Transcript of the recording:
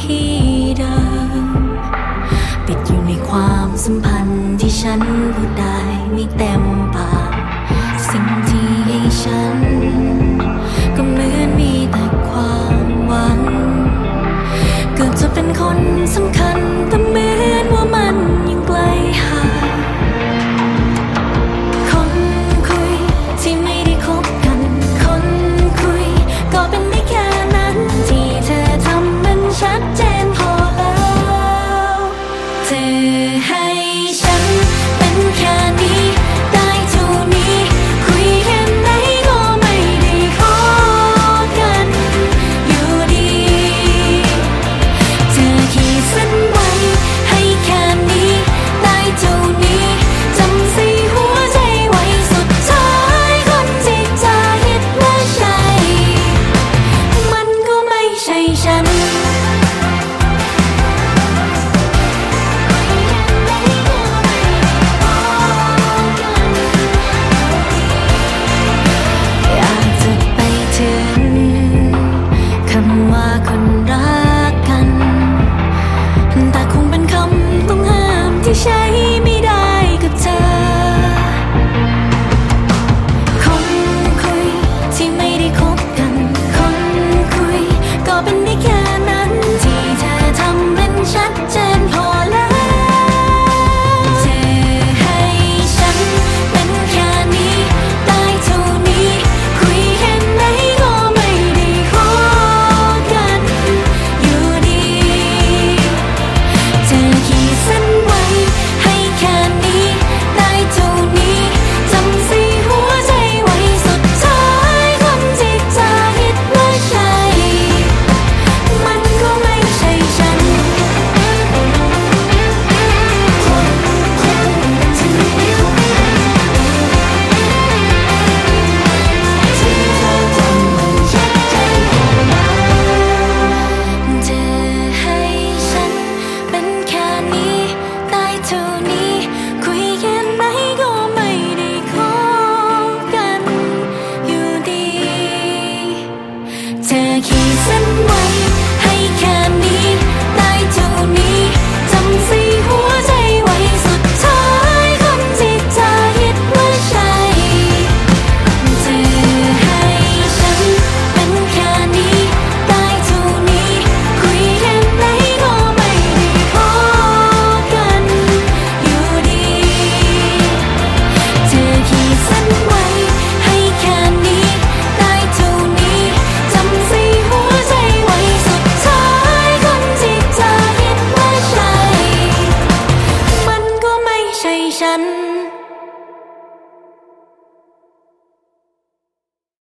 ที่เดิมปิดอยู่ในความสัมพันธ์ที่ฉันพูดได้ไม่เต็มปากสิ่งที่ให้ฉันก็เหมือนมีแต่ความหวังเกือบจะเป็นคนสำคัญแต่เหมือนว่ามันยังไกลห่างคนคุยที่ไม่ได้คบกันคนคุยก็เป็นได้แค่นั้นที่เธอทำมันชัดเจนพอแล้วเธอให้ฉันเป็นแค่นี้ได้เท่านี้คุยแค่ไหนก็ไม่ได้ขอกันอยู่ดีเธอขีดเส้นไว้ให้แค่นี้ได้เท่านี้จำใส่หัวใจไว้สุดท้ายคนที่เธอคิดว่าใช่มันก็ไม่ใช่ฉันอยากจะไปถึงคำว่าคนรักกันแต่คงเป็นคำต้องห้ามที่ใช้ไม่ได้กับเธอคนคุยที่ไม่ได้คบกันคนคุยก็เป็นได้แค่นั้นที่เธอทำเป็นชัดเจนพอแล้วเธอให้ฉันเป็นแค่นี้ได้เท่านี้คุยแค่ไหนก็ไม่ได้ขอกันอยู่ดีเธอขีดเส้นไว้ให้แค่นี้ได้เท่านี้จำใส่หัวใจไว้สุดท้ายคนที่เธอคิดว่าใช่มันก็ไม่ใช่ฉันเธอให้ฉันเป็นแค่นี้ได้เท่านี้คุยแค่ไหนก็ไม่ได้ขอกันอยู่ดีเธอขีดเส้นไว้ให้แค่นี้ได้เท่านี้จำใส่หัวใจไว้สุดท้ายคนที่เธอคิดว่าใช่เธอให้ฉันเป็นแค่นี้ได้เท่านี้คุยแค่ไหนก็ไม่ได้ขอกันอยู่ดีเธอขีดเส้นไว้ให้แค่นี้ได้เท่านี้จำใส่หัวใจไว้สุดท้ายคนที่เธอคิดว่าใช่มันก็ไม่ใช่ฉัน